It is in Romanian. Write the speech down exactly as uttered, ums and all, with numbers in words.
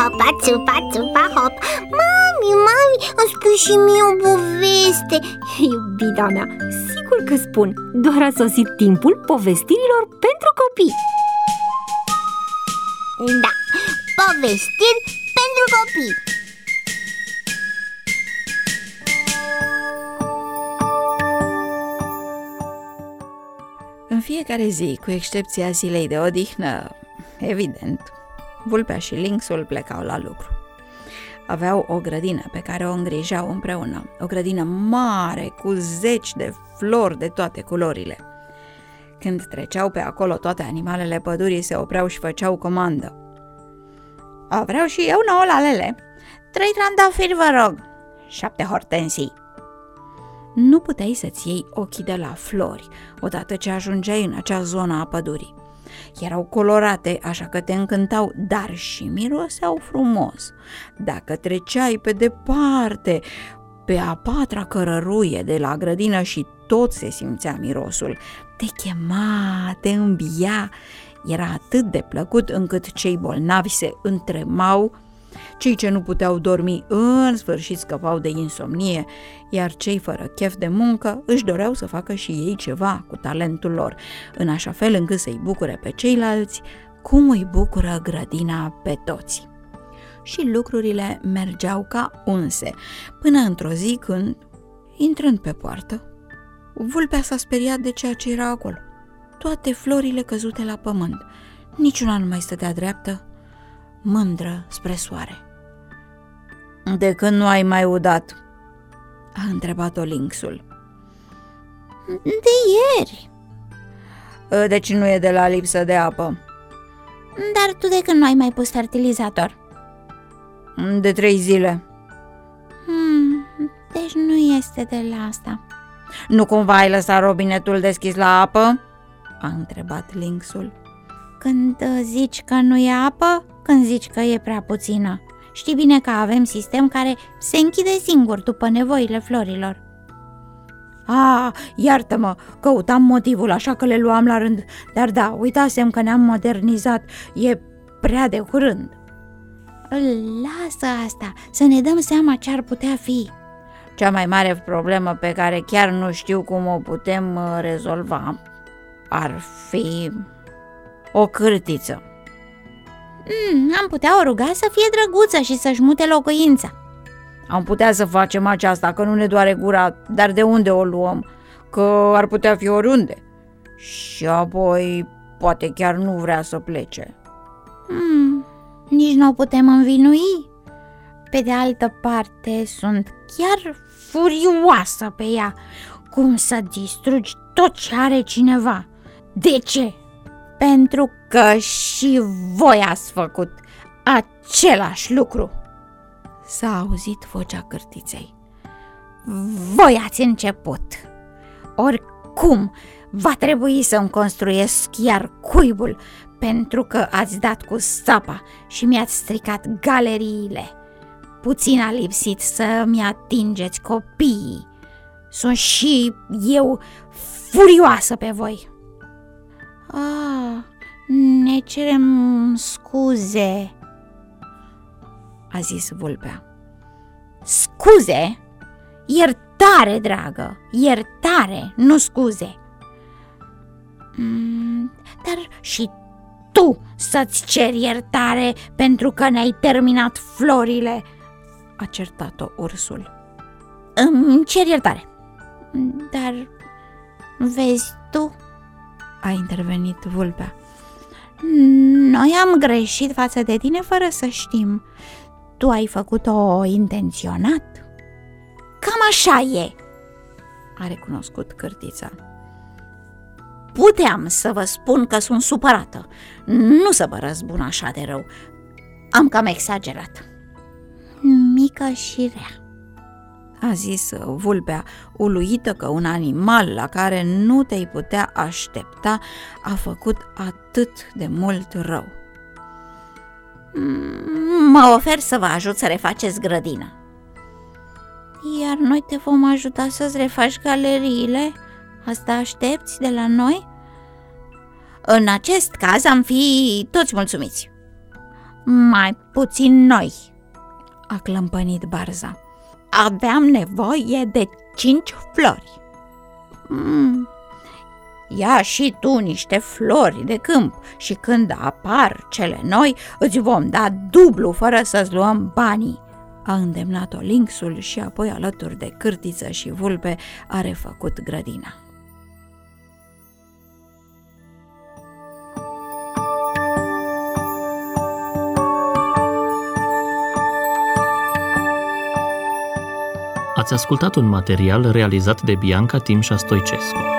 hopa, țupa, țupa, hop. Mami, mami, îmi spui și mie o poveste. Iubita mea, sigur că spun. Doar a sosit timpul povestirilor pentru copii. Da, povestiri pentru copii. În fiecare zi, cu excepția zilei de odihnă, evident, Vulpea și Lynxul plecau la lucru. Aveau o grădină pe care o îngrijau împreună, o grădină mare, cu zeci de flori de toate culorile. Când treceau pe acolo, toate animalele pădurii se opreau și făceau comandă. "O, vreau și eu nouă lalele, trei trandafiri, vă rog, șapte hortensii." Nu puteai să-ți iei ochii de la flori odată ce ajungeai în acea zonă a pădurii. Erau colorate, așa că te încântau, dar și miroseau frumos. Dacă treceai pe departe, pe a patra cărăruie de la grădină și tot se simțea mirosul, te chema, te îmbia. Era atât de plăcut încât cei bolnavi se întremau, cei ce nu puteau dormi în sfârșit scăpau de insomnie, iar cei fără chef de muncă își doreau să facă și ei ceva cu talentul lor, în așa fel încât să-i bucure pe ceilalți cum îi bucură grădina pe toți. Și lucrurile mergeau ca unse, până într-o zi când, intrând pe poartă, Vulpea s-a speriat de ceea ce era acolo. Toate florile căzute la pământ, niciuna nu mai stătea dreaptă, mândră spre soare. "De când nu ai mai udat?" a întrebat-o Lynxul. "De ieri." "Deci nu e de la lipsă de apă." "Dar tu de când nu ai mai pus fertilizator?" "De trei zile." Hmm, deci nu este de la asta." "Nu cumva ai lăsat robinetul deschis la apă?" a întrebat Lynxul. "Când zici că nu e apă, când zici că e prea puțină. Știi bine că avem sistem care se închide singur după nevoile florilor." "Ah, iartă-mă, căutam motivul, așa că le luam la rând, dar da, uitasem că ne-am modernizat, e prea de curând." "Lasă asta, să ne dăm seama ce ar putea fi." "Cea mai mare problemă pe care chiar nu știu cum o putem rezolva ar fi o cârtiță." Mm, am putea o ruga să fie drăguță și să-și mute locuința." "Am putea să facem aceasta, că nu ne doare gura, dar de unde o luăm? Că ar putea fi oriunde. Și apoi poate chiar nu vrea să plece." Mm, nici nu o putem învinui. Pe de altă parte, sunt chiar furioasă pe ea. Cum să distrugi tot ce are cineva? De ce? Pentru că și voi ați făcut același lucru." S-a auzit vocea cârtiței. "Voi ați început. Oricum, va trebui să-mi construiesc iar cuibul, pentru că ați dat cu sapa și mi-ați stricat galeriile. Puțin a lipsit să-mi atingeți copiii. Sunt și eu furioasă pe voi." "Ah, ne cerem scuze," a zis Vulpea. "Scuze? Iertare, dragă, iertare, nu scuze." Mm, "dar și tu să-ți ceri iertare pentru că ne-ai terminat florile," a certat-o ursul. "Îmi cer iertare. Dar vezi tu," a intervenit Vulpea, "noi am greșit față de tine fără să știm. Tu ai făcut-o intenționat." "Cam așa e," a recunoscut cârtița. "Puteam să vă spun că sunt supărată, nu să vă răzbun așa de rău. Am cam exagerat." "Mică și rea," a zis Vulpea, uluită că un animal la care nu te-ai putea aștepta a făcut atât de mult rău. "Mă ofer să vă ajut să refaceți grădina." "Iar noi te vom ajuta să-ți refaci galeriile? Asta aștepți de la noi?" "În acest caz am fi toți mulțumiți." Mai puțin noi, a clămpănit Barza. Aveam nevoie de cinci flori. Mm. Ia și tu niște flori de câmp și când apar cele noi, îți vom da dublu fără să-ți luăm banii, a îndemnat-o lynxul și apoi alături de cârtiță și vulpe a refăcut grădina. Ați ascultat un material realizat de Bianca Timșa Stoicescu.